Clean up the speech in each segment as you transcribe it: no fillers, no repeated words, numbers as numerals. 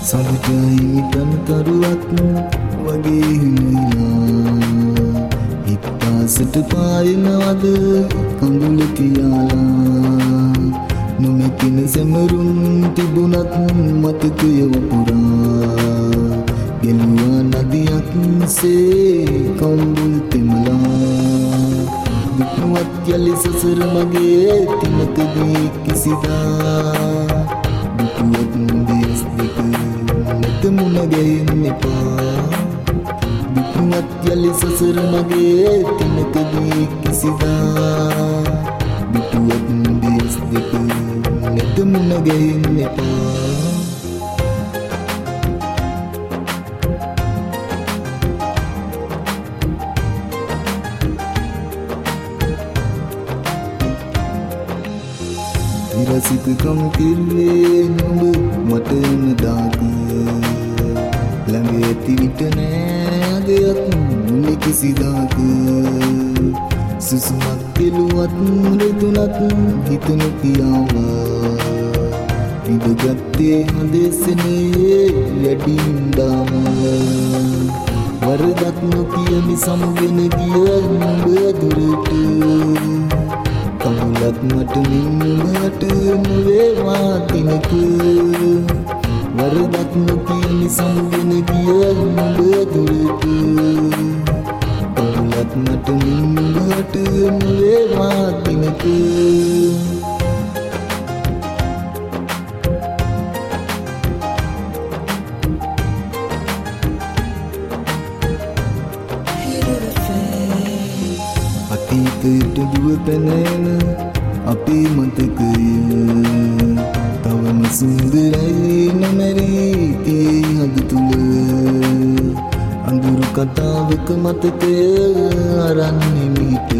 සඳටයි තනතරුවක් වගේ හිනලා හිත්පාසට පායනවද කඳුල කියලා නොමැතින සැමරුම් තිබුණත් මතකය වපුරා ගෙලුවා නදියක් සේ කඳුල් තෙමලා දුක්වත් යලි සසර මගේ තිමකදී කිසිදා දුක්වත් දෙස් දෙක නැත මුණ ගැහෙන්න එපා දුක්වත් යලි සසර මගේ තිමකදී කිසිදා දුක්වත් දෙස් දෙක නැත මුණ ගැහෙන්න එපා රසිකකම් කිල්වේ නුඹ මට නදාක ළඟ ඇති විට නෑ අගයක් මුණ කිසිදාක සුසුමක් කෙළුවත් රිදුනත් හිත නොකියාව ඉඳගත්තේ හදෙසනේ යටින්දාම වරදක් නොකියමි සමගෙන ගිය නුඹ දුරට කමුලක් මට නින්නට නොවේවා දිනක වරදක් නොකියමි සමගෙන ගිය නුඹ දුරට කමුලක් මට නින්නට නොවේවා දිනක අතීතයට දුව පැනෑන අපේ මතකය තවම සුන්දරයි නොමැරී තියේ හද තුළ අඳුරු කතාවක මතකය අරන්නෙමිට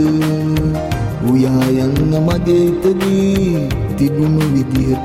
උයා යන්න මගේ ඉතදී තිබුණු විදිහට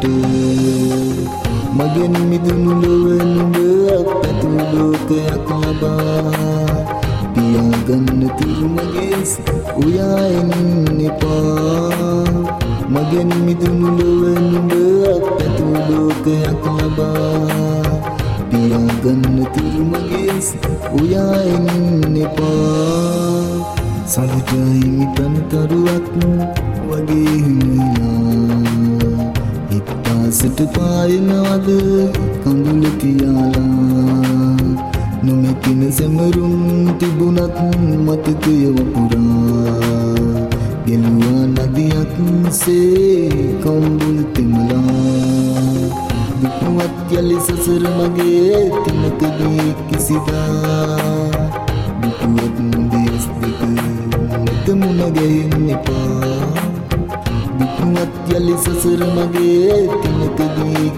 මගෙන් මිදුණු ලොව නුඹ පැතුණු ලෝකයක් ලබා පියාගන්න තුරු මගේ උයා එන්න එපා මගෙන් මිදුණු ලොව නුඹ පැතුණු ලෝකයක් ලබා පියාගන්න තුරු මගේ උයා එන්න එපා සඳටයි තනතරුවක් වගේ හිනලා හිත්පාසට පායනවද කඳුල කියලා නොමැතින සැමරුම් තිබුණත් මතකය වපුරා ගෙලුවා නදියක් සේ කඳුල් තෙමලා දුක්වත් යලි සසර මගේ තිමකදී කිසිදා දුක්වත් දෙස් දෙක නැත මුණ ගැහෙන්න එපා දුක්වත් යලි සසර මගේ තිමකදී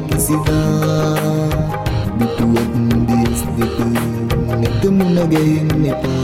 කිසිදා දුක්වත් දෙස් දෙක නැත මුණ ගැහෙන්න එපා